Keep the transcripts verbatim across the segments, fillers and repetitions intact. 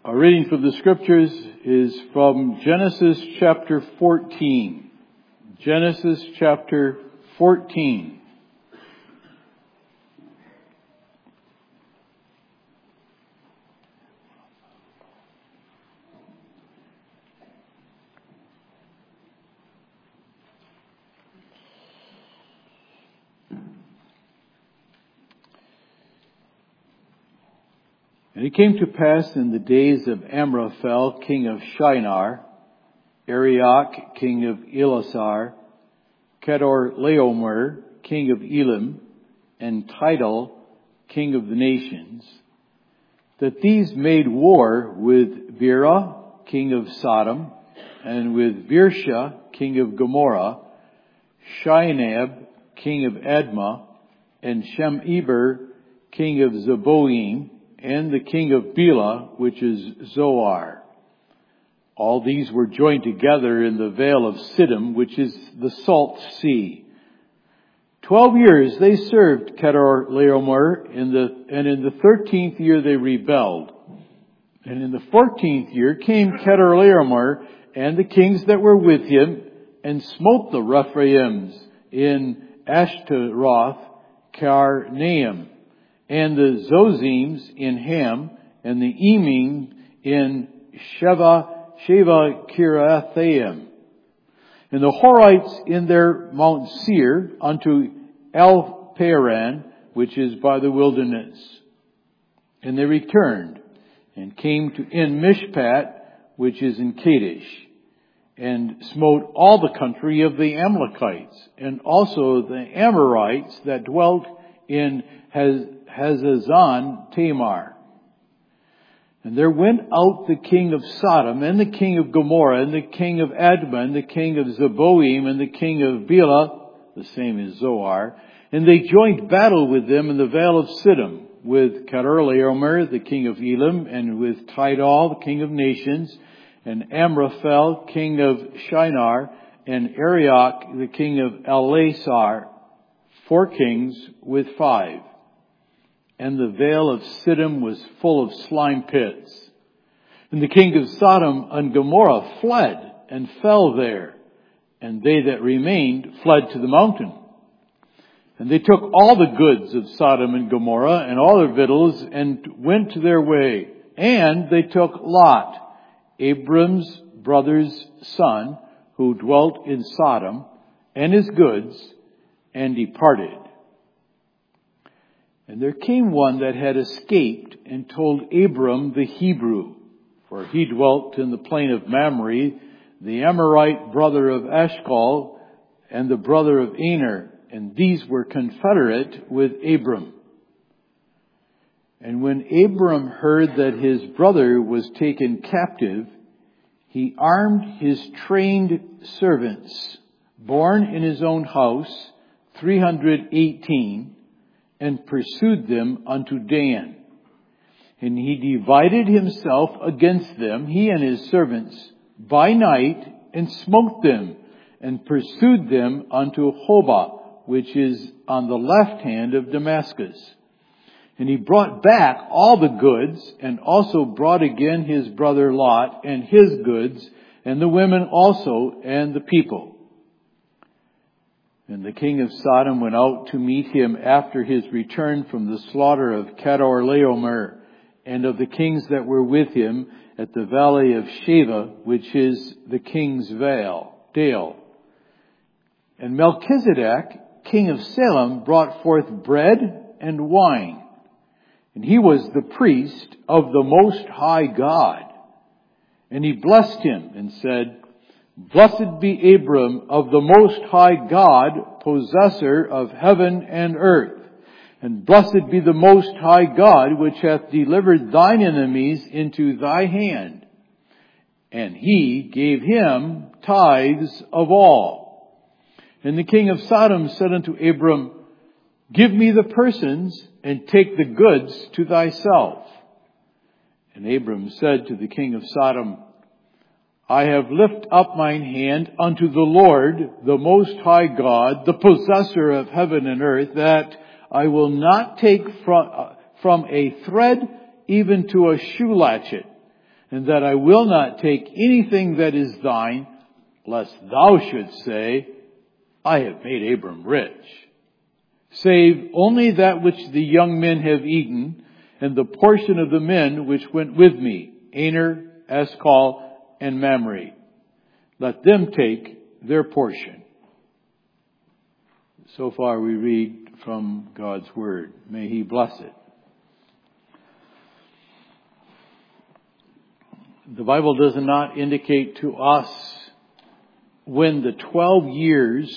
Our reading from the Scriptures is from Genesis chapter fourteen. Genesis chapter fourteen. And it came to pass in the days of Amraphel, king of Shinar, Arioch, king of Elasar, Kedorlaomer, king of Elam, and Tidal, king of the nations, that these made war with Bera, king of Sodom, and with Birsha, king of Gomorrah, Shinab, king of Admah, and Shemeber, king of Zeboim, and the king of Bela, which is Zoar. All these were joined together in the vale of Siddim, which is the Salt Sea. Twelve years they served Kedorlaomer, in the, and in the thirteenth year they rebelled. And in the fourteenth year came Kedorlaomer and the kings that were with him, and smote the Rephaims in Ashtaroth, Karnaim, and the Zozims in Ham, and the Emim in Sheva, Sheva Kirathaim, and the Horites in their Mount Seir unto El Paran, which is by the wilderness. And they returned and came to En Mishpat, which is in Kadesh, and smote all the country of the Amalekites, and also the Amorites that dwelt in Hazazon Tamar. And there went out the king of Sodom, and the king of Gomorrah, and the king of Admah, and the king of Zeboim, and the king of Bela, the same as Zoar, and they joined battle with them in the vale of Siddim, with Kedorlaomer, the king of Elam, and with Tidal, the king of nations, and Amraphel, king of Shinar, and Arioch, the king of Elasar, four kings with five. And the vale of Siddim was full of slime pits. And the king of Sodom and Gomorrah fled and fell there. And they that remained fled to the mountain. And they took all the goods of Sodom and Gomorrah and all their victuals and went their way. And they took Lot, Abram's brother's son, who dwelt in Sodom, and his goods, and departed. And there came one that had escaped and told Abram the Hebrew, for he dwelt in the plain of Mamre, the Amorite brother of Eshcol, and the brother of Aner, and these were confederate with Abram. And when Abram heard that his brother was taken captive, he armed his trained servants, born in his own house, three hundred eighteen, and pursued them unto Dan. And he divided himself against them, he and his servants, by night, and smote them, and pursued them unto Hobah, which is on the left hand of Damascus. And he brought back all the goods, and also brought again his brother Lot, and his goods, and the women also, and the people. And the king of Sodom went out to meet him after his return from the slaughter of Kedorlaomer, and of the kings that were with him at the valley of Sheva, which is the king's vale, dale. And Melchizedek, king of Salem, brought forth bread and wine. And he was the priest of the Most High God. And he blessed him and said, Blessed be Abram of the Most High God, possessor of heaven and earth. And blessed be the Most High God, which hath delivered thine enemies into thy hand. And he gave him tithes of all. And the king of Sodom said unto Abram, Give me the persons, and take the goods to thyself. And Abram said to the king of Sodom, I have lifted up mine hand unto the Lord, the Most High God, the possessor of heaven and earth, that I will not take from, uh, from a thread even to a shoe latchet, and that I will not take anything that is thine, lest thou shouldst say, I have made Abram rich, save only that which the young men have eaten, and the portion of the men which went with me, Aner, Eshcol, and Mamre. Let them take their portion. So far we read from God's Word. May He bless it. The Bible does not indicate to us when the twelve years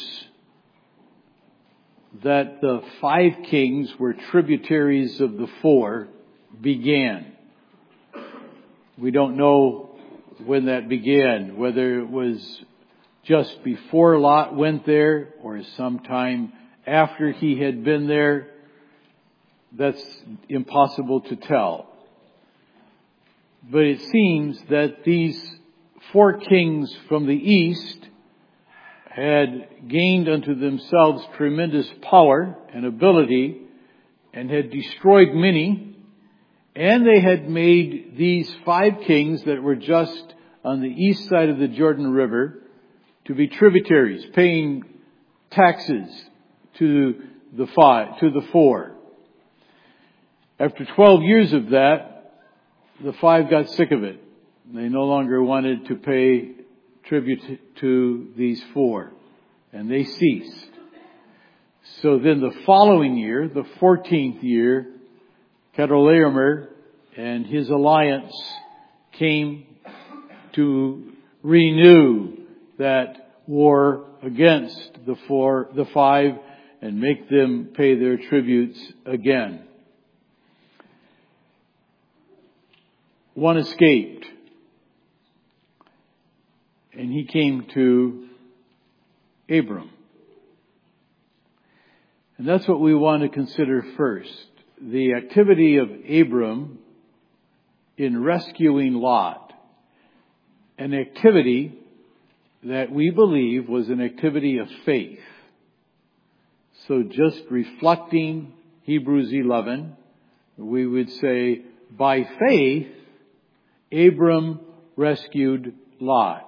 that the five kings were tributaries of the four began. We don't know when that began, whether it was just before Lot went there or sometime after he had been there. That's impossible to tell. But it seems that these four kings from the east had gained unto themselves tremendous power and ability and had destroyed many, and they had made these five kings that were just on the east side of the Jordan River to be tributaries, paying taxes to the five, to the four. After twelve years of that, the five got sick of it. They no longer wanted to pay tribute to these four, and they ceased. So then the following year, the fourteenth year, Chedorlaomer and his alliance came to renew that war against the four, the five, and make them pay their tributes again. One escaped, and he came to Abram. And that's what we want to consider first. The activity of Abram in rescuing Lot. An activity that we believe was an activity of faith. So just reflecting Hebrews eleven, we would say, by faith, Abram rescued Lot.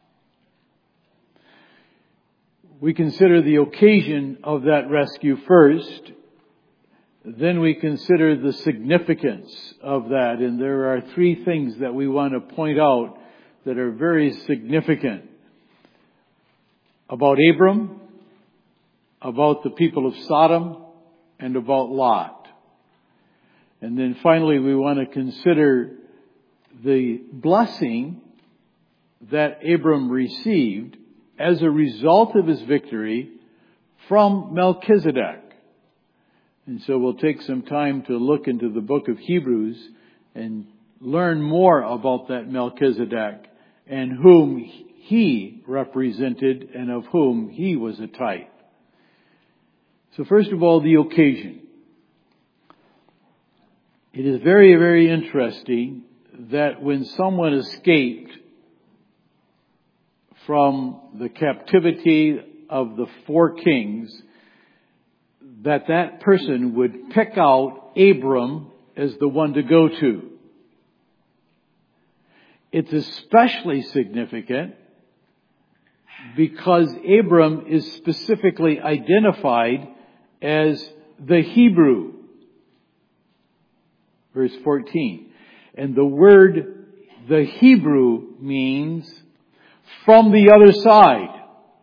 We consider the occasion of that rescue first. Then we consider the significance of that. And there are three things that we want to point out that are very significant about Abram, about the people of Sodom, and about Lot. And then finally we want to consider the blessing that Abram received as a result of his victory from Melchizedek. And so we'll take some time to look into the book of Hebrews and learn more about that Melchizedek and whom he represented and of whom he was a type. So first of all, the occasion. It is very, very interesting that when someone escaped from the captivity of the four kings, that that person would pick out Abram as the one to go to. It's especially significant because Abram is specifically identified as the Hebrew. Verse fourteen. And the word, the Hebrew, means from the other side,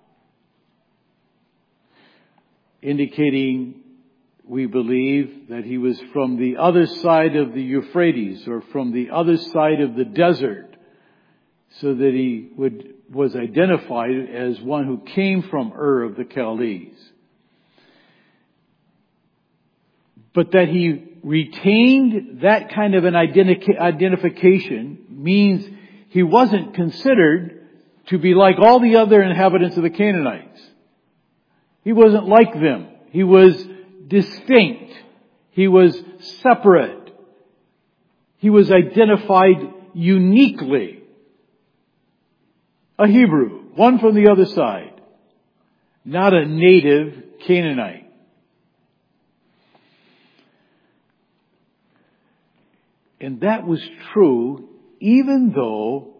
indicating, we believe, that he was from the other side of the Euphrates or from the other side of the desert, so that he would was identified as one who came from Ur of the Chaldees. But that he retained that kind of an identi- identification means he wasn't considered to be like all the other inhabitants of the Canaanites. He wasn't like them. He was distinct. He was separate. He was identified uniquely. A Hebrew, one from the other side, not a native Canaanite. And that was true even though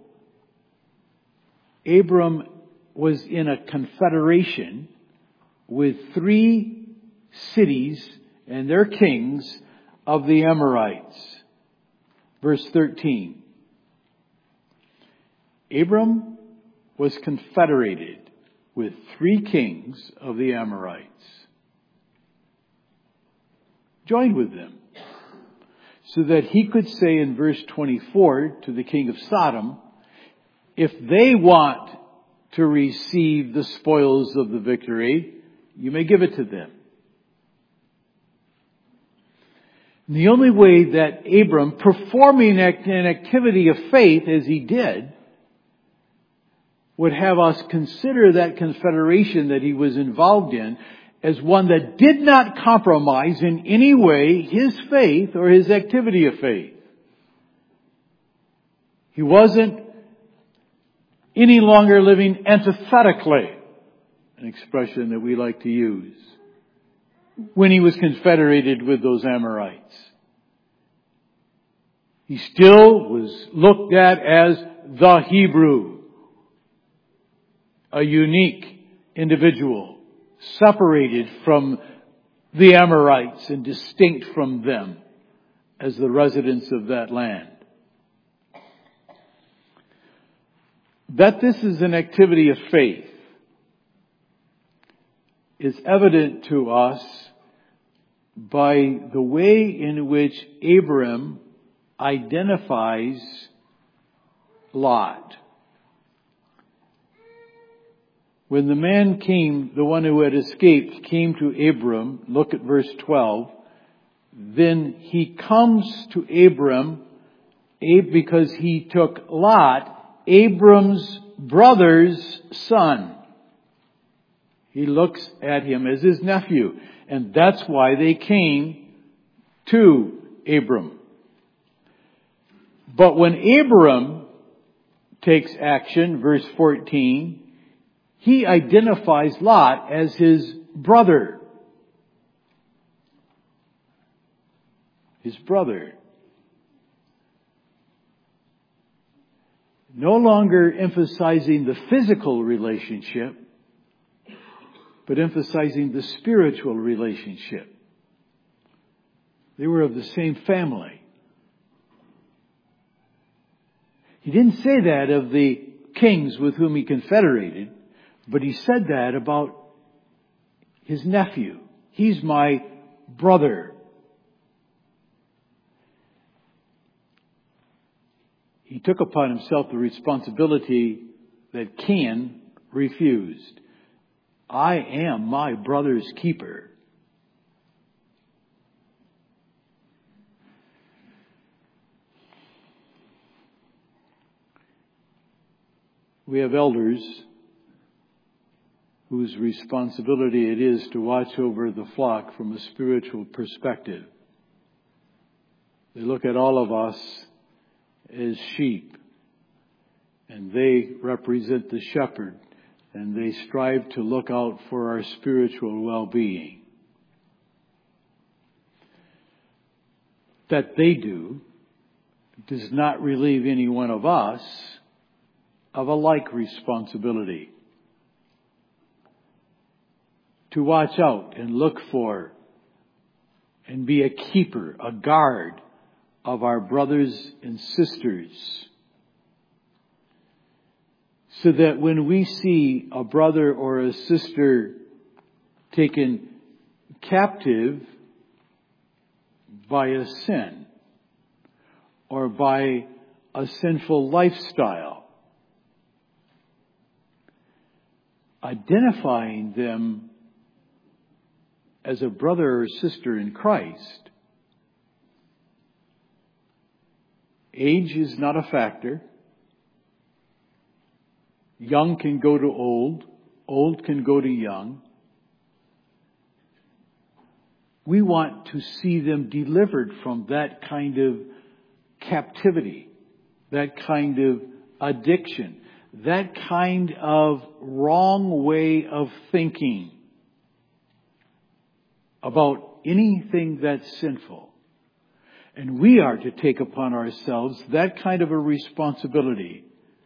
Abram was in a confederation with three cities and their kings of the Amorites. Verse thirteen. Abram was confederated with three kings of the Amorites. Joined with them. So that he could say in verse twenty-four to the king of Sodom, if they want to receive the spoils of the victory, you may give it to them. And the only way that Abram, performing an activity of faith as he did, would have us consider that confederation that he was involved in as one that did not compromise in any way his faith or his activity of faith. He wasn't any longer living antithetically, an expression that we like to use, when he was confederated with those Amorites. He still was looked at as the Hebrew, a unique individual, separated from the Amorites and distinct from them as the residents of that land. That this is an activity of faith is evident to us by the way in which Abram identifies Lot. When the man came, the one who had escaped, came to Abram, look at verse twelve, then he comes to Abram because he took Lot, Abram's brother's son. He looks at him as his nephew. And that's why they came to Abram. But when Abram takes action, verse fourteen, he identifies Lot as his brother. His brother. No longer emphasizing the physical relationship, but emphasizing the spiritual relationship. They were of the same family. He didn't say that of the kings with whom he confederated, but he said that about his nephew. He's my brother. He took upon himself the responsibility that Cain refused. I am my brother's keeper. We have elders whose responsibility it is to watch over the flock from a spiritual perspective. They look at all of us as sheep, and they represent the shepherd, and they strive to look out for our spiritual well-being. That they do does not relieve any one of us of a like responsibility to watch out and look for and be a keeper, a guard of our brothers and sisters, so that when we see a brother or a sister taken captive by a sin or by a sinful lifestyle, identifying them as a brother or sister in Christ. Age is not a factor. Young can go to old. Old can go to young. We want to see them delivered from that kind of captivity, that kind of addiction, that kind of wrong way of thinking about anything that's sinful. And we are to take upon ourselves that kind of a responsibility.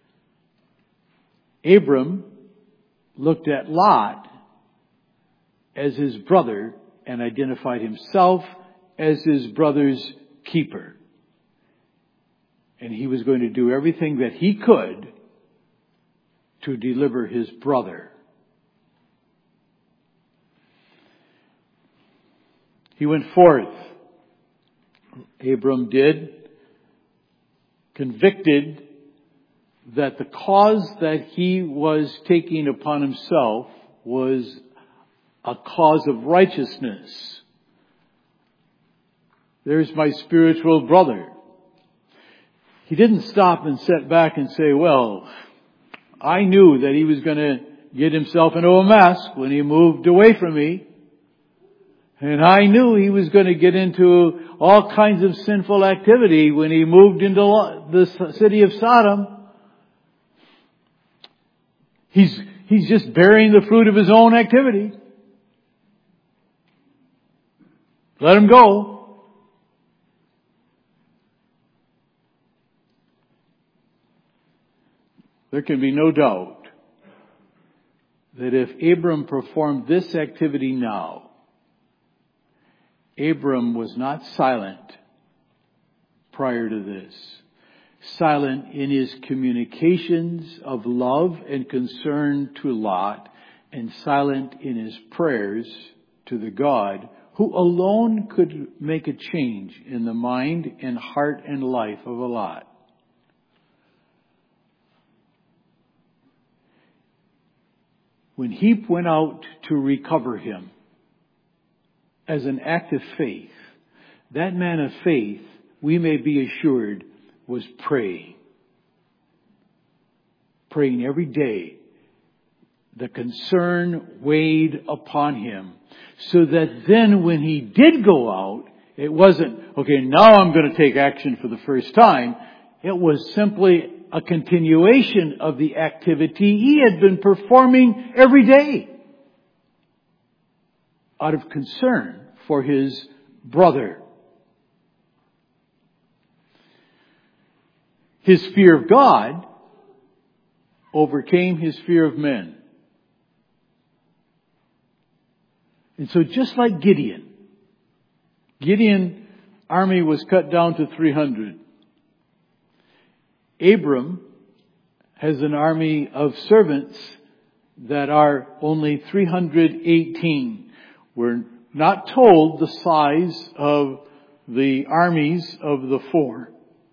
Abram looked at Lot as his brother and identified himself as his brother's keeper. And he was going to do everything that he could to deliver his brother. He went forth. Abram did, convicted that the cause that he was taking upon himself was a cause of righteousness. There's my spiritual brother. He didn't stop and sit back and say, well, I knew that he was going to get himself into a mess when he moved away from me. And I knew he was going to get into all kinds of sinful activity when he moved into the city of Sodom. He's, he's just bearing the fruit of his own activity. Let him go. There can be no doubt that if Abram performed this activity now, Abram was not silent prior to this. Silent in his communications of love and concern to Lot, and silent in his prayers to the God who alone could make a change in the mind and heart and life of a Lot. When he went out to recover him, as an act of faith, that man of faith, we may be assured, was praying. Praying every day. The concern weighed upon him. So that then when he did go out, it wasn't, okay, now I'm going to take action for the first time. It was simply a continuation of the activity he had been performing every day, out of concern for his brother. His fear of God overcame his fear of men. And so just like Gideon, Gideon's army was cut down to three hundred. Abram has an army of servants that are only three hundred eighteen. We're not told the size of the armies of the four.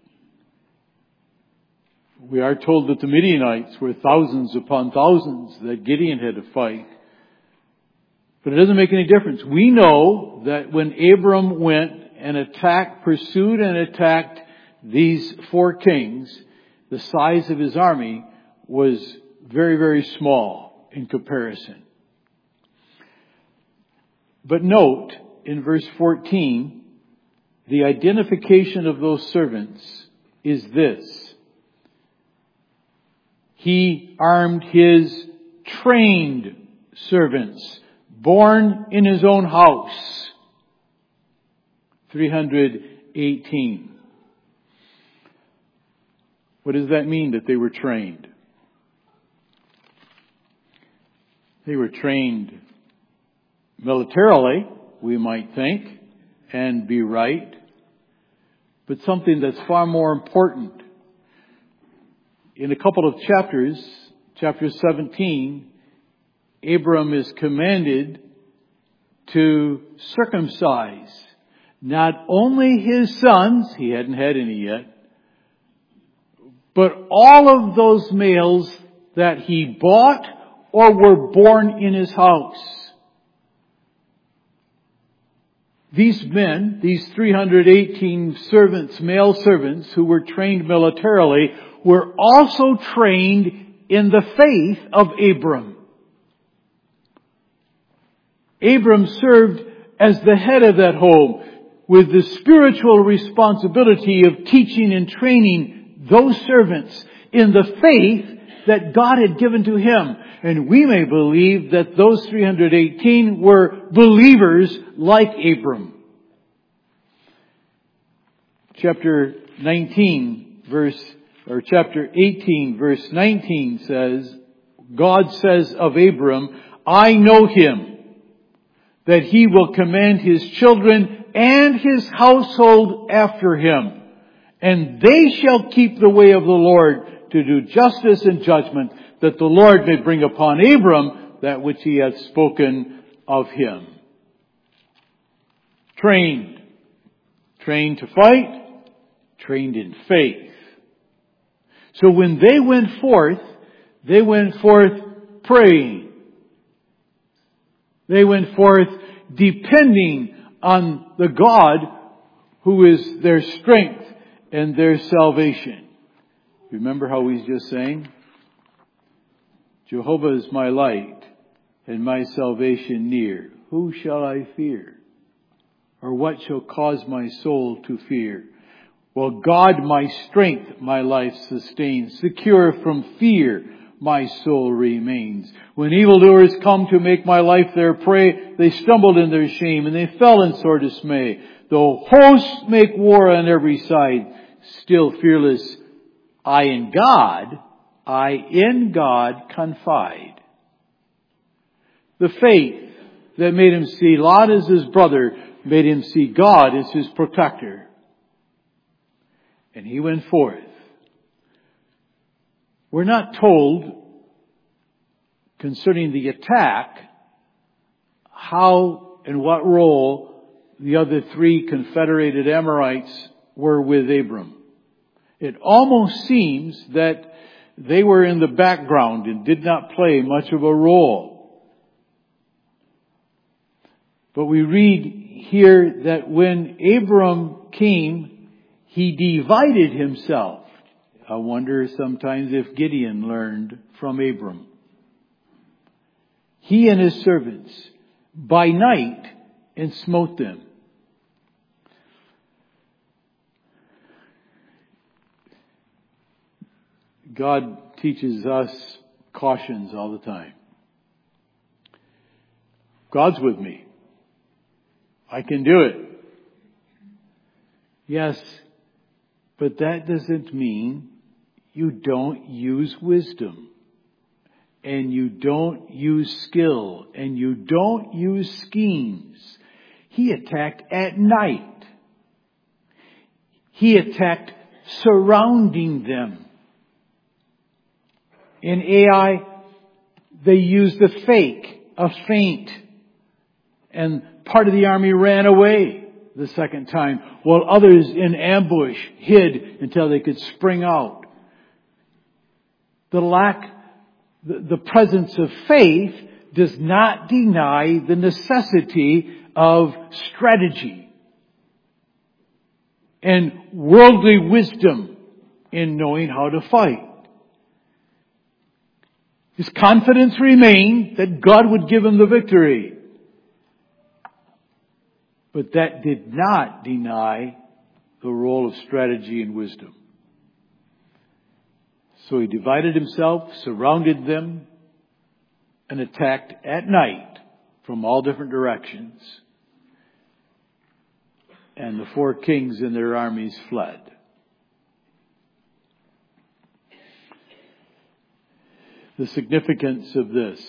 We are told that the Midianites were thousands upon thousands that Gideon had to fight. But it doesn't make any difference. We know that when Abram went and attacked, pursued and attacked these four kings, the size of his army was very, very small in comparison. But note, in verse fourteen, the identification of those servants is this. He armed his trained servants, born in his own house. three hundred eighteen. What does that mean that they were trained? They were trained militarily, we might think, and be right. But something that's far more important. In a couple of chapters, chapter seventeen, Abram is commanded to circumcise not only his sons, he hadn't had any yet, but all of those males that he bought or were born in his house. These men, these three hundred eighteen servants, male servants who were trained militarily, were also trained in the faith of Abram. Abram served as the head of that home with the spiritual responsibility of teaching and training those servants in the faith that God had given to him. And we may believe that those three hundred eighteen were believers like Abram. chapter nineteen, verse, or chapter eighteen, verse nineteen says, God says of Abram, I know him, that he will command his children and his household after him, and they shall keep the way of the Lord to do justice and judgment, that the Lord may bring upon Abram that which he hath spoken of him. Trained. Trained to fight. Trained in faith. So when they went forth, they went forth praying. They went forth depending on the God who is their strength and their salvation. Remember how we just sang? Jehovah is my light and my salvation near. Who shall I fear? Or what shall cause my soul to fear? Well, God, my strength, my life sustains. Secure from fear, my soul remains. When evildoers come to make my life their prey, they stumbled in their shame and they fell in sore dismay. Though hosts make war on every side, still fearless, I in God, I in God confide. The faith that made him see Lot as his brother made him see God as his protector. And he went forth. We're not told concerning the attack how and what role the other three confederated Amorites were with Abram. It almost seems that they were in the background and did not play much of a role. But we read here that when Abram came, he divided himself. I wonder sometimes if Gideon learned from Abram. He and his servants by night and smote them. God teaches us cautions all the time. God's with me. I can do it. Yes, but that doesn't mean you don't use wisdom, and you don't use skill, and you don't use schemes. He attacked at night. He attacked surrounding them. In Ai, they used a fake, a feint, and part of the army ran away the second time, while others in ambush hid until they could spring out. The lack, the, the presence of faith does not deny the necessity of strategy and worldly wisdom in knowing how to fight. His confidence remained that God would give him the victory. But that did not deny the role of strategy and wisdom. So he divided himself, surrounded them, and attacked at night from all different directions. And the four kings and their armies fled. The significance of this.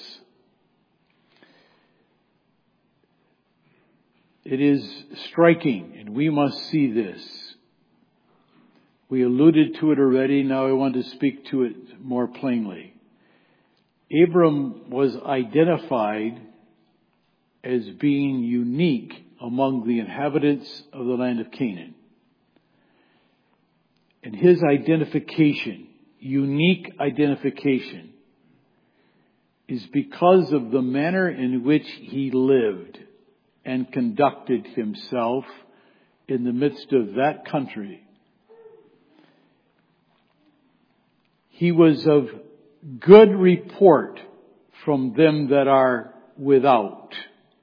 It is striking, and we must see this. We alluded to it already, now I want to speak to it more plainly. Abram was identified as being unique among the inhabitants of the land of Canaan. And his identification, unique identification, is because of the manner in which he lived and conducted himself in the midst of that country. He was of good report from them that are without.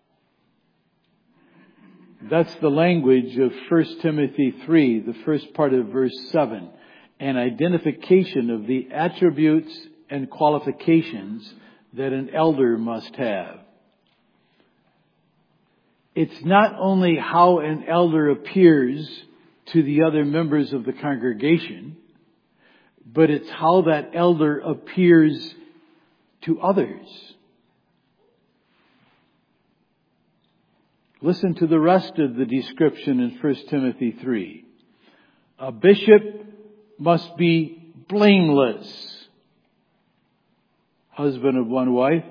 That's the language of First Timothy three, the first part of verse seven. An identification of the attributes and qualifications that an elder must have. It's not only how an elder appears to the other members of the congregation, but it's how that elder appears to others. Listen to the rest of the description in First Timothy three. A bishop must be blameless, husband of one wife,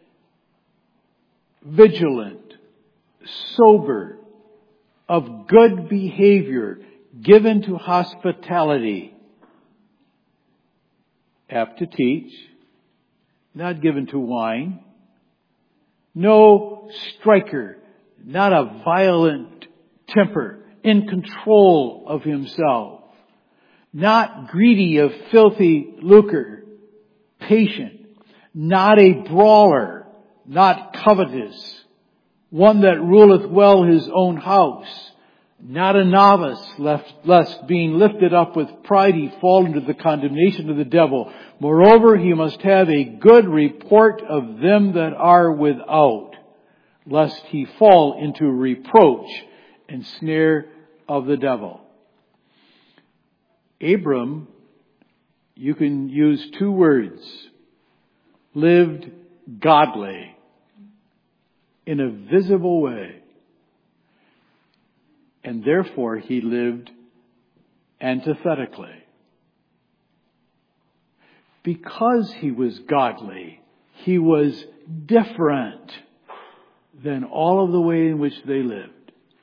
vigilant, sober, of good behavior, given to hospitality, apt to teach, not given to wine, no striker, not a violent temper, in control of himself, not greedy of filthy lucre, patient, not a brawler, not covetous, one that ruleth well his own house, not a novice, lest, lest being lifted up with pride he fall into the condemnation of the devil. Moreover, he must have a good report of them that are without, lest he fall into reproach and snare of the devil. Abram, you can use two words, lived godly in a visible way. And therefore he lived antithetically. Because he was godly, he was different than all of the way in which they lived.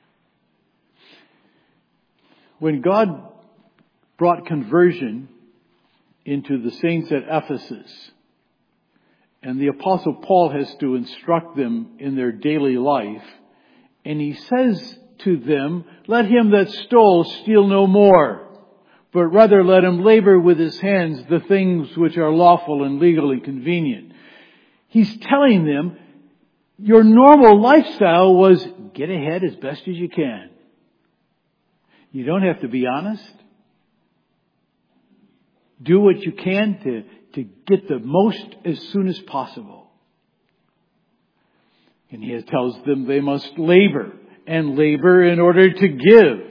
When God brought conversion into the saints at Ephesus, and the Apostle Paul has to instruct them in their daily life, and he says to them, let him that stole steal no more, but rather let him labor with his hands the things which are lawful and legal and convenient. He's telling them, your normal lifestyle was get ahead as best as you can. You don't have to be honest. Do what you can to, to get the most as soon as possible. And he tells them they must labor, and labor in order to give.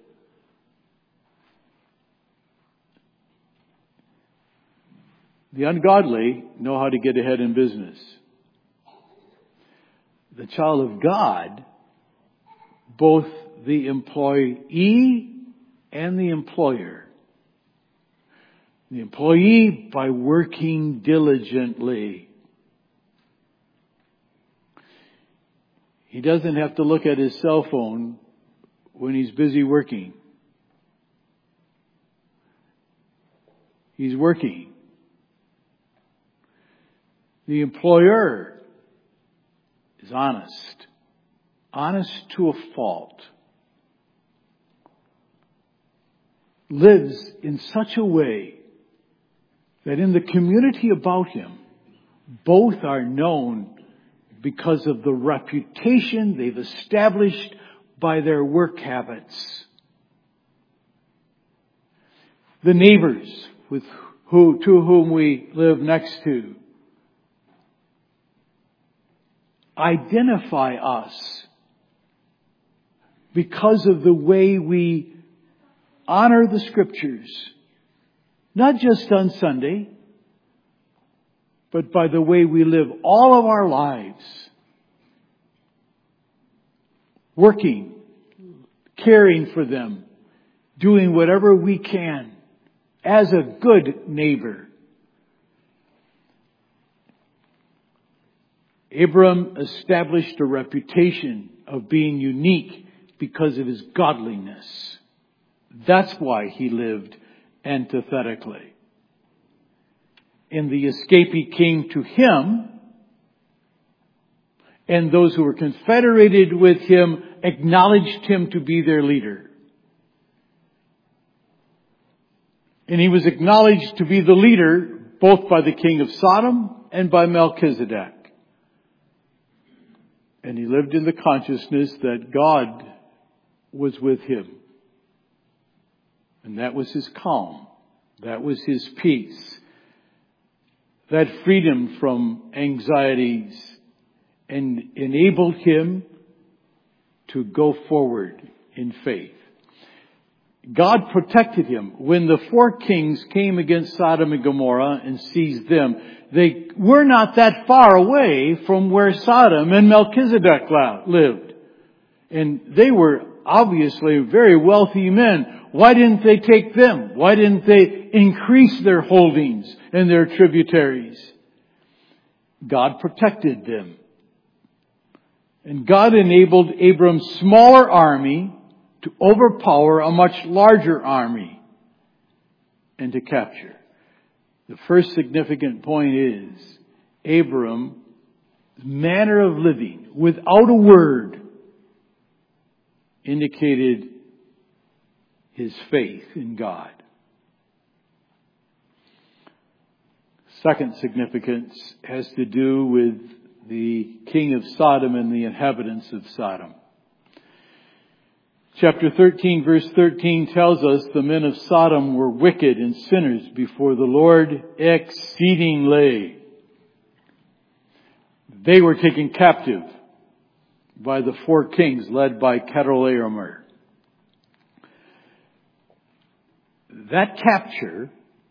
The ungodly know how to get ahead in business. The child of God, both the employee and the employer. The employee by working diligently. He doesn't have to look at his cell phone when he's busy working. He's working. The employer is honest. Honest to a fault. Lives in such a way that in the community about him, both are known because of the reputation they've established by their work habits. The neighbors with who, to whom we live next to identify us because of the way we honor the Scriptures, not just on Sunday, but by the way we live all of our lives. Working, caring for them, doing whatever we can as a good neighbor. Abram established a reputation of being unique because of his godliness. That's why he lived antithetically. And the escapee came to him, and those who were confederated with him acknowledged him to be their leader. And he was acknowledged to be the leader both by the king of Sodom and by Melchizedek. And he lived in the consciousness that God was with him. And that was his calm. That was his peace. That freedom from anxieties, and enabled him to go forward in faith. God protected him. When the four kings came against Sodom and Gomorrah and seized them, they were not that far away from where Sodom and Melchizedek lived. And they were obviously very wealthy men. Why didn't they take them? Why didn't they increase their holdings and their tributaries? God protected them. And God enabled Abram's smaller army to overpower a much larger army and to capture. The first significant point is Abram's manner of living without a word indicated his faith in God. Second significance has to do with the king of Sodom and the inhabitants of Sodom. Chapter thirteen, verse thirteen tells us the men of Sodom were wicked and sinners before the Lord exceedingly. They were taken captive by the four kings led by Chedorlaomer. That capture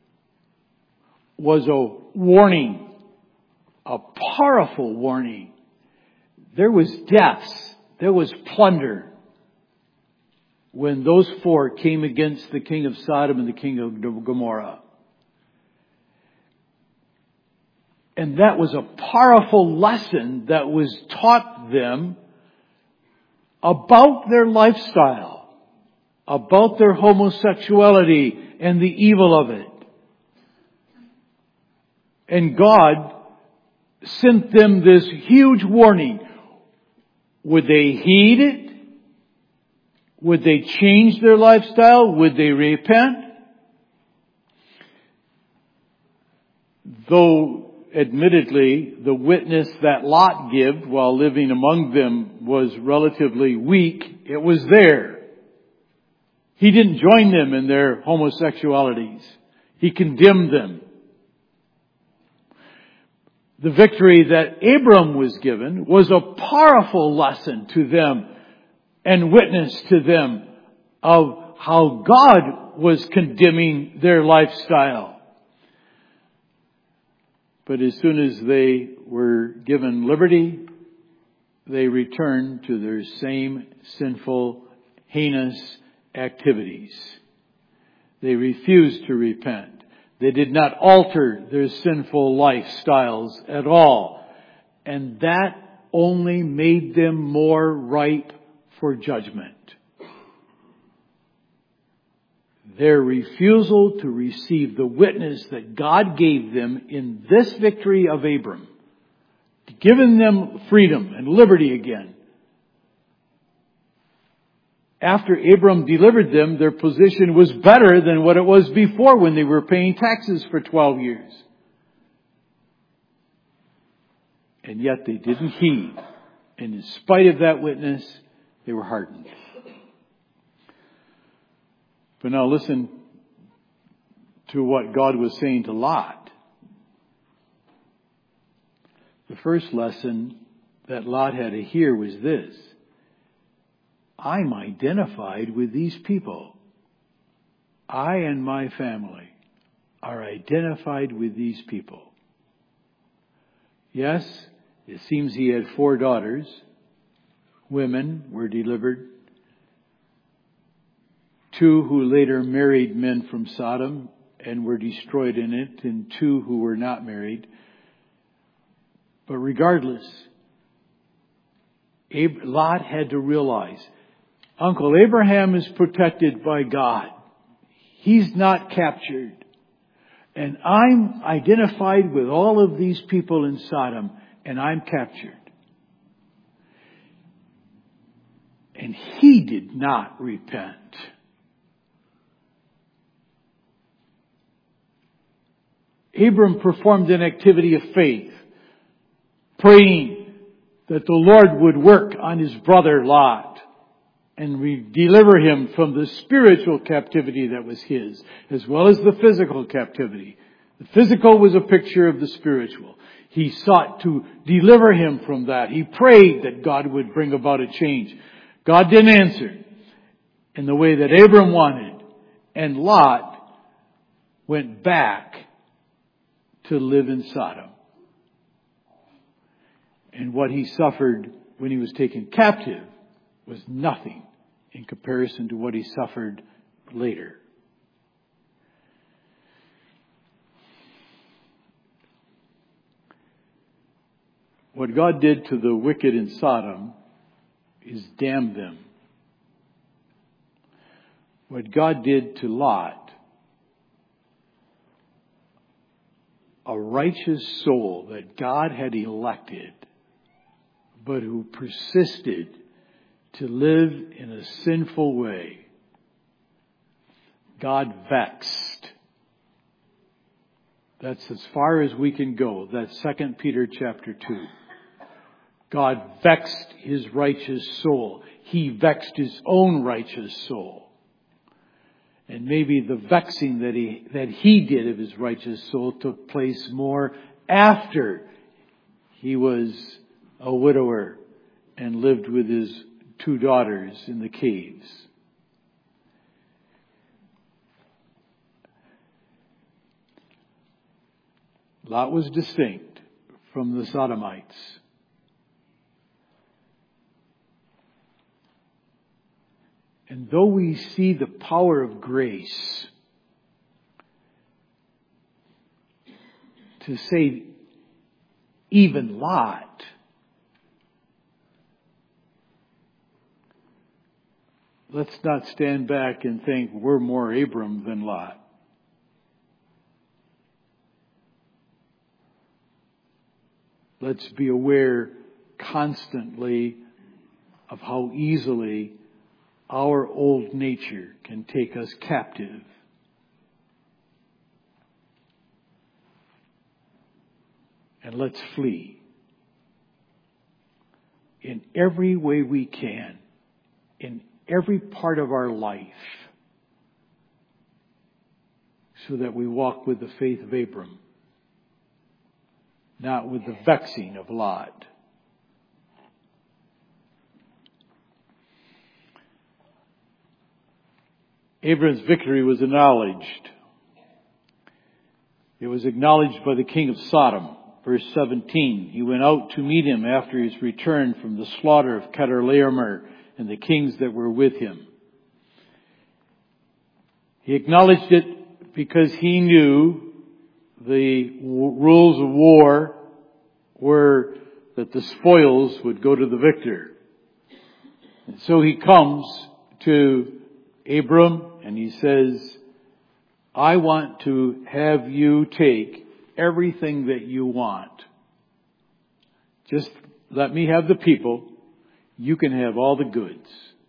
was a warning, a powerful warning. There was deaths, there was plunder when those four came against the king of Sodom and the king of Gomorrah. And that was a powerful lesson that was taught them about their lifestyle, about their homosexuality and the evil of it. And God sent them this huge warning. Would they heed it? Would they change their lifestyle? Would they repent? Though, admittedly, the witness that Lot gave while living among them was relatively weak, it was there. He didn't join them in their homosexualities. He condemned them. The victory that Abram was given was a powerful lesson to them and witness to them of how God was condemning their lifestyle. But as soon as they were given liberty, they returned to their same sinful, heinous activities. They refused to repent. They did not alter their sinful lifestyles at all. And that only made them more ripe for judgment. Their refusal to receive the witness that God gave them in this victory of Abram, giving them freedom and liberty again. After Abram delivered them, their position was better than what it was before when they were paying taxes for twelve years. And yet they didn't heed. And in spite of that witness, they were hardened. But now listen to what God was saying to Lot. The first lesson that Lot had to hear was this: I'm identified with these people. I and my family are identified with these people. Yes, it seems he had four daughters. Women were delivered. Two who later married men from Sodom and were destroyed in it, and two who were not married. But regardless, Lot had to realize, Uncle Abraham is protected by God. He's not captured. And I'm identified with all of these people in Sodom, and I'm captured. And he did not repent. Abram performed an activity of faith, praying that the Lord would work on his brother Lot and re- deliver him from the spiritual captivity that was his, as well as the physical captivity. The physical was a picture of the spiritual. He sought to deliver him from that. He prayed that God would bring about a change. God didn't answer in the way that Abram wanted. And Lot went back to live in Sodom. And what he suffered when he was taken captive was nothing in comparison to what he suffered later. What God did to the wicked in Sodom is damn them. What God did to Lot, a righteous soul that God had elected, but who persisted to live in a sinful way, God vexed. That's as far as we can go. That's Second Peter chapter two. God vexed his righteous soul. He vexed his own righteous soul. And maybe the vexing that he, that he did of his righteous soul took place more after he was a widower and lived with his two daughters in the caves. Lot was distinct from the Sodomites. And though we see the power of grace to say even Lot, let's not stand back and think we're more Abram than Lot. Let's be aware constantly of how easily our old nature can take us captive. And let's flee in every way we can, in every part of our life, so that we walk with the faith of Abram, not with the vexing of Lot. Abram's victory was acknowledged. It was acknowledged by the king of Sodom. Verse seventeen, he went out to meet him after his return from the slaughter of Chedorlaomer and the kings that were with him. He acknowledged it because he knew the w- rules of war were that the spoils would go to the victor. And so he comes to Abram and he says, I want to have you take everything that you want. Just let me have the people. You can have all the goods.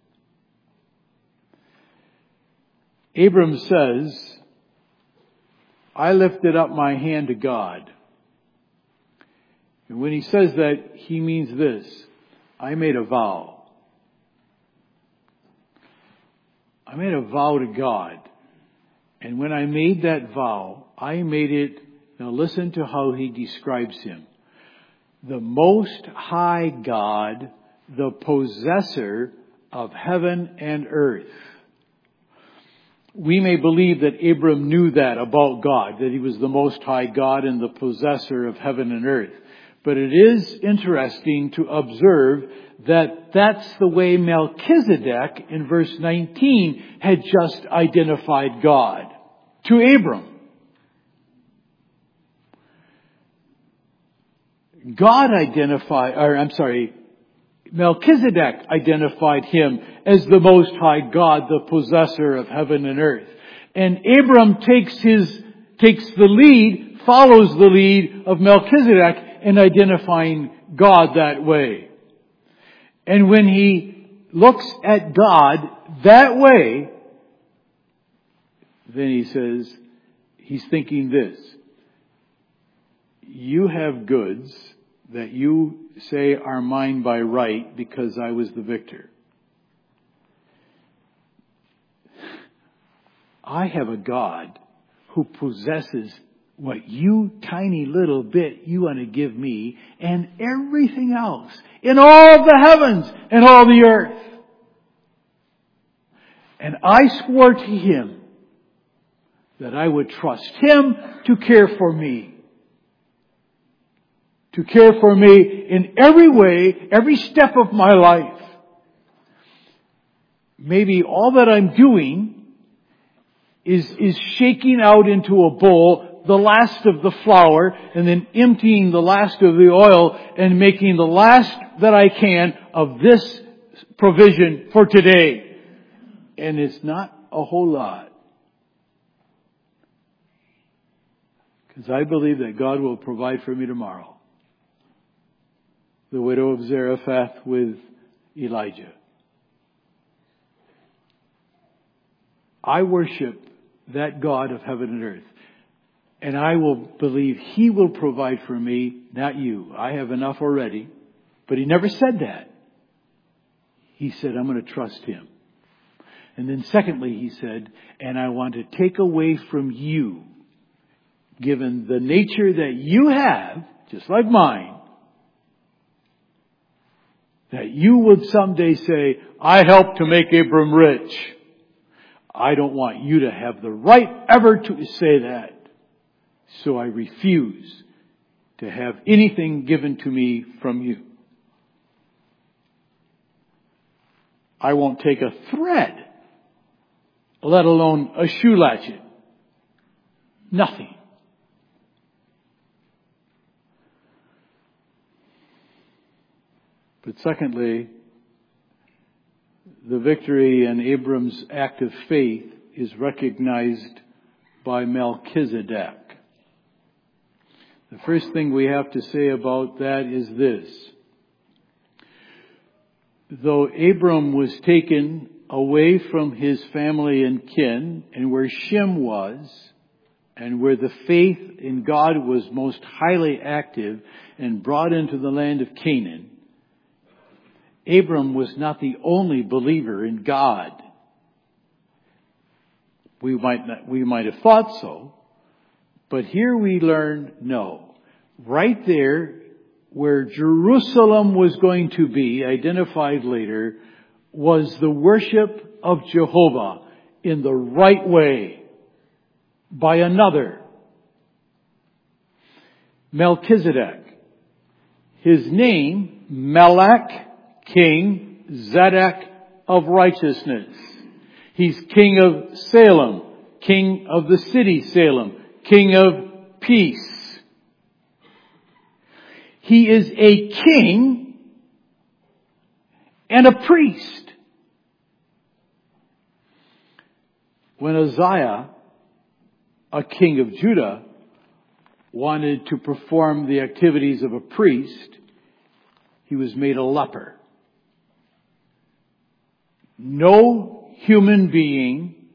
Abram says, I lifted up my hand to God. And when he says that, he means this. I made a vow. I made a vow to God. And when I made that vow, I made it, now listen to how he describes him. The Most High God, the possessor of heaven and earth. We may believe that Abram knew that about God, that he was the Most High God and the possessor of heaven and earth. But it is interesting to observe that that's the way Melchizedek in verse nineteen had just identified God to Abram. God identified, or I'm sorry, Melchizedek identified him as the Most High God, the possessor of heaven and earth. And Abram takes his, takes the lead, follows the lead of Melchizedek in identifying God that way. And when he looks at God that way, then he says, he's thinking this. You have goods that you say are mine by right because I was the victor. I have a God who possesses what you tiny little bit you want to give me and everything else in all the heavens and all the earth. And I swore to him that I would trust Him to care for me. To care for me in every way, every step of my life. Maybe all that I'm doing is, is shaking out into a bowl the last of the flour and then emptying the last of the oil and making the last that I can of this provision for today. And it's not a whole lot. Because I believe that God will provide for me tomorrow. The widow of Zarephath with Elijah. I worship that God of heaven and earth. And I will believe He will provide for me, not you. I have enough already. But He never said that. He said, I'm going to trust Him. And then secondly, He said, and I want to take away from you, given the nature that you have, just like mine, that you would someday say, I helped to make Abram rich. I don't want you to have the right ever to say that. So I refuse to have anything given to me from you. I won't take a thread, let alone a shoe latchet. Nothing. But secondly, the victory in Abram's act of faith is recognized by Melchizedek. The first thing we have to say about that is this. Though Abram was taken away from his family and kin, and where Shem was, and where the faith in God was most highly active, and brought into the land of Canaan, Abram was not the only believer in God. We might not, we might have thought so, but here we learn no. Right there, where Jerusalem was going to be, identified later, was the worship of Jehovah in the right way by another. Melchizedek. His name, Melech, King, Zedek of righteousness. He's king of Salem, king of the city Salem, king of peace. He is a king and a priest. When Uzziah, a king of Judah, wanted to perform the activities of a priest, he was made a leper. No human being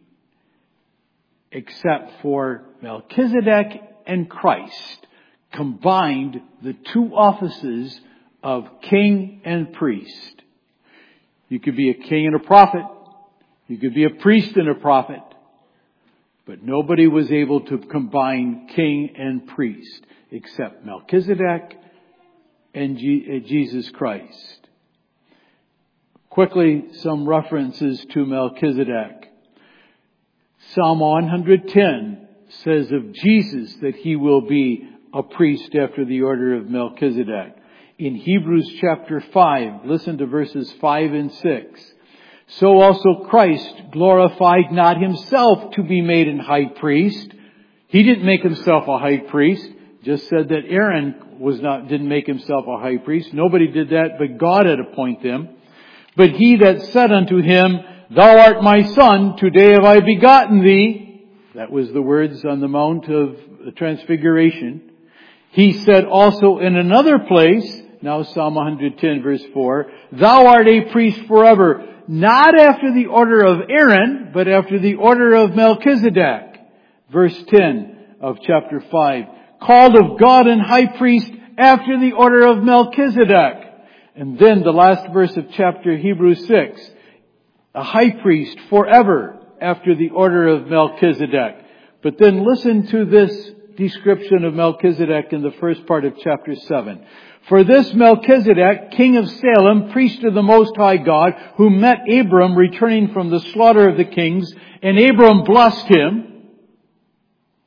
except for Melchizedek and Christ combined the two offices of king and priest. You could be a king and a prophet. You could be a priest and a prophet. But nobody was able to combine king and priest except Melchizedek and Jesus Christ. Quickly, some references to Melchizedek. Psalm one hundred ten says of Jesus that He will be a priest after the order of Melchizedek. In Hebrews chapter five, listen to verses five and six. So also Christ glorified not Himself to be made an high priest. He didn't make Himself a high priest. Just said that Aaron was not, didn't make himself a high priest. Nobody did that, but God had appointed him. But He that said unto him, Thou art my son, today have I begotten thee. That was the words on the Mount of the Transfiguration. He said also in another place, now Psalm one hundred ten verse four, Thou art a priest forever, not after the order of Aaron, but after the order of Melchizedek. Verse ten of chapter five, called of God and high priest after the order of Melchizedek. And then the last verse of chapter Hebrews six, a high priest forever after the order of Melchizedek. But then listen to this description of Melchizedek in the first part of chapter seven. For this Melchizedek, king of Salem, priest of the Most High God, who met Abram returning from the slaughter of the kings, and Abram blessed him.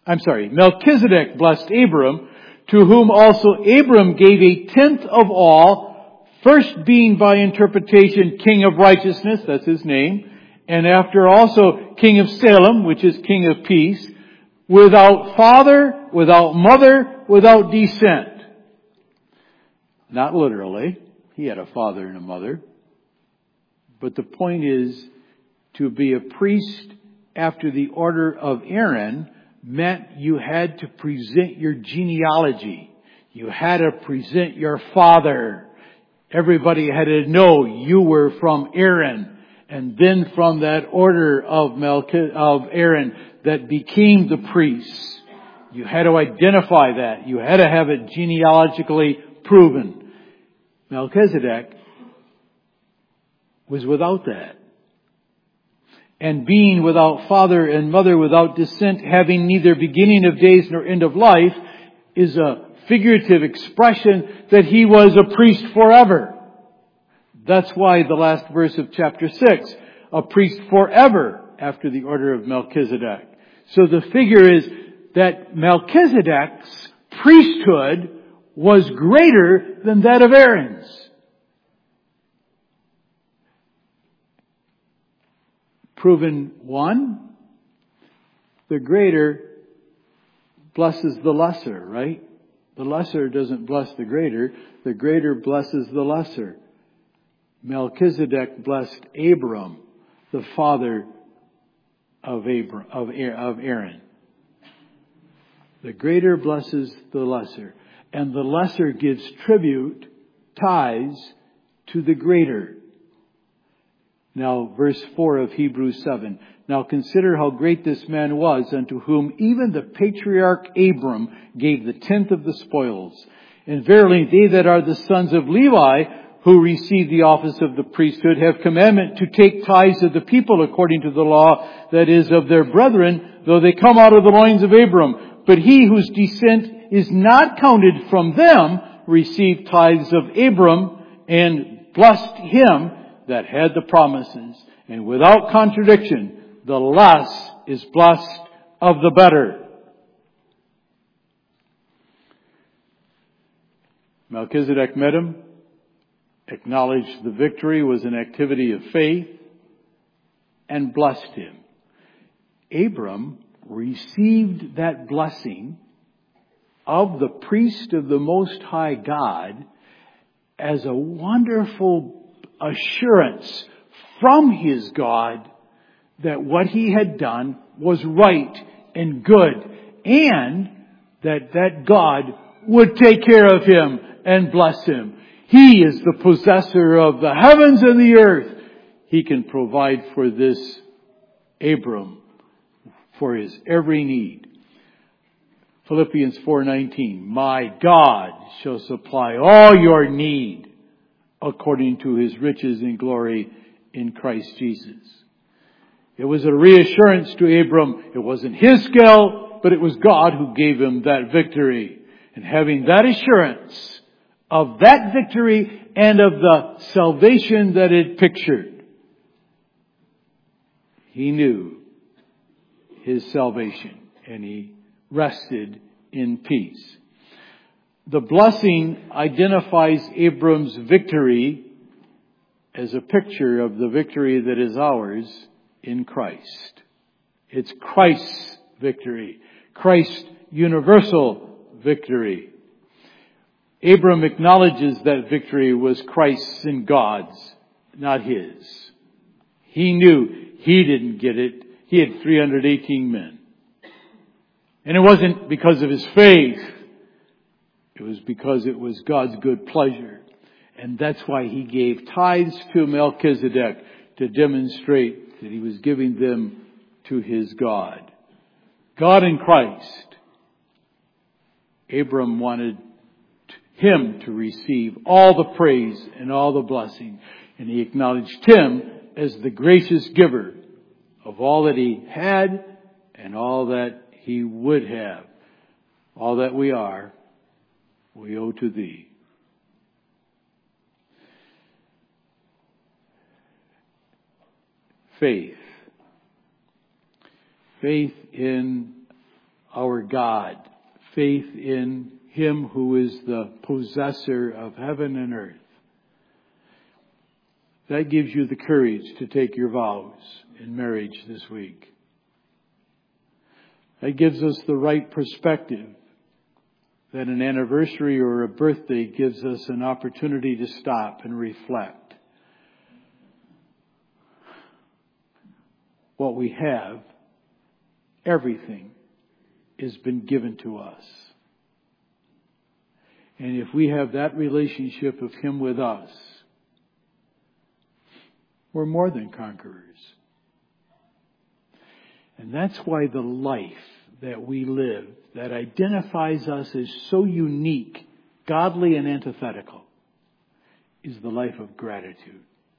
I'm sorry, Melchizedek blessed Abram, to whom also Abram gave a tenth of all, first being by interpretation King of Righteousness, that's his name, and after also King of Salem, which is King of Peace, without father, without mother, without descent. Not literally. He had a father and a mother. But the point is, to be a priest after the order of Aaron meant you had to present your genealogy. You had to present your father. Everybody had to know you were from Aaron. And then from that order of Melch- of Aaron that became the priests. You had to identify that. You had to have it genealogically proven. Melchizedek was without that. And being without father and mother, without descent, having neither beginning of days nor end of life, is a figurative expression that he was a priest forever. That's why the last verse of chapter six, a priest forever after the order of Melchizedek. So the figure is that Melchizedek's priesthood was greater than that of Aaron's. Proven one, the greater blesses the lesser, right? The lesser doesn't bless the greater. The greater blesses the lesser. Melchizedek blessed Abram, the father of Abram, of Aaron. The greater blesses the lesser. And the lesser gives tribute, tithes, to the greater. Now, verse four of Hebrews seven. Now consider how great this man was, unto whom even the patriarch Abram gave the tenth of the spoils. And verily they that are the sons of Levi, who receive the office of the priesthood, have commandment to take tithes of the people according to the law, that is, of their brethren, though they come out of the loins of Abram. But he whose descent is not counted from them received tithes of Abram, and blessed him that had the promises. And without contradiction, the less is blessed of the better. Melchizedek met him, acknowledged the victory was an activity of faith, and blessed him. Abram received that blessing of the priest of the Most High God as a wonderful assurance from his God that what he had done was right and good, and that that God would take care of him and bless him. He is the possessor of the heavens and the earth. He can provide for this Abram for his every need. Philippians four nineteen. My God shall supply all your need according to his riches and glory in Christ Jesus. It was a reassurance to Abram. It wasn't his skill, but it was God who gave him that victory. And having that assurance of that victory and of the salvation that it pictured, he knew his salvation and he rested in peace. The blessing identifies Abram's victory as a picture of the victory that is ours in Christ. It's Christ's victory. Christ's universal victory. Abram acknowledges that victory was Christ's and God's, not his. He knew he didn't get it. He had three hundred eighteen men. And it wasn't because of his faith. It was because it was God's good pleasure. And that's why he gave tithes to Melchizedek, to demonstrate that he was giving them to his God. God in Christ. Abram wanted him to receive all the praise and all the blessing. And he acknowledged him as the gracious giver of all that he had and all that he would have. All that we are, we owe to thee. Faith. Faith in our God, faith in Him who is the possessor of heaven and earth. That gives you the courage to take your vows in marriage this week. That gives us the right perspective that an anniversary or a birthday gives us an opportunity to stop and reflect. What we have, everything, has been given to us. And if we have that relationship of Him with us, we're more than conquerors. And that's why the life that we live, that identifies us as so unique, godly and antithetical, is the life of gratitude.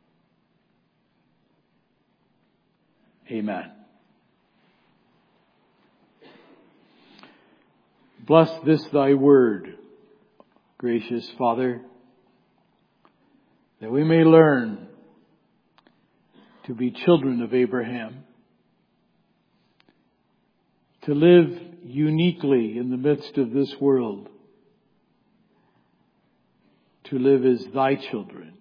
Amen. Bless this thy word, gracious Father, that we may learn to be children of Abraham, to live uniquely in the midst of this world, to live as thy children.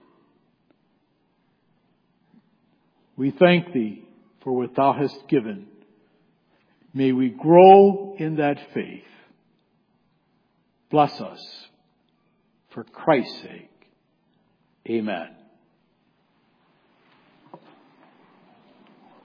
We thank thee for what thou hast given. May we grow in that faith. Bless us for Christ's sake. Amen.